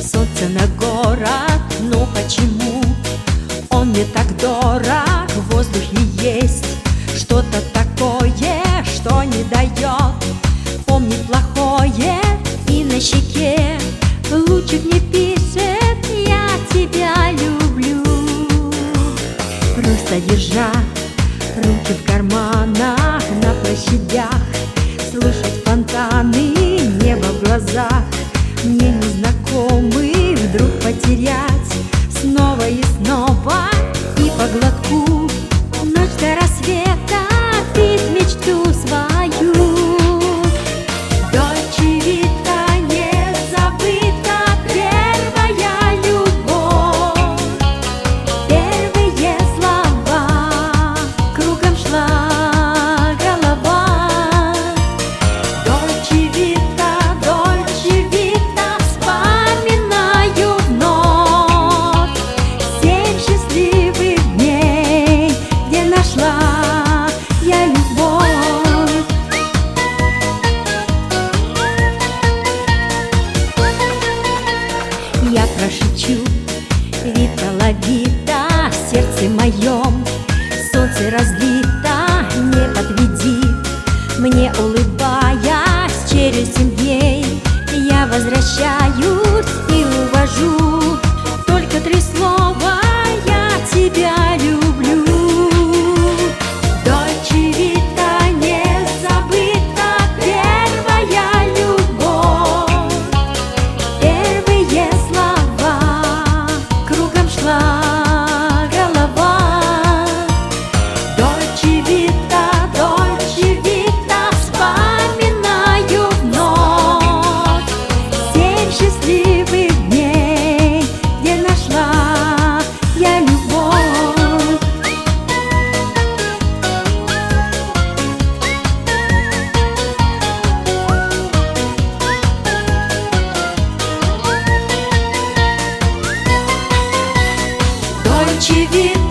Солнце на город, но почему он мне так дорог? В воздухе есть что-то такое, что не дает помнить плохое. И на щеке лучик мне пишет: я тебя люблю. Просто держа руки в карманах, на площадях слушать фонтаны, небо в глазах, мне незнакомый вдруг потерять снова и снова. И по глотку ночь до рассвета пить мечту свою. Дольче Вита, не забыта первая любовь, первые слова, кругом шла голова. Дольче Вита, вспоминаю вновь 7 счастливых дней, где нашла я любовь. Я прошепчу: Вита ла Вита, в сердце моем солнце разлито, не подведи. Мне улыбаясь, через 7 дней я возвращаюсь и увожу только 3 слова: я тебя люблю. Дольче Вита, не забыта первая любовь, первые слова, кругом шла голова. Дольче Вита, вспоминаю вновь 7 счастливых дней, где нашла я любовь. Дольче Вита,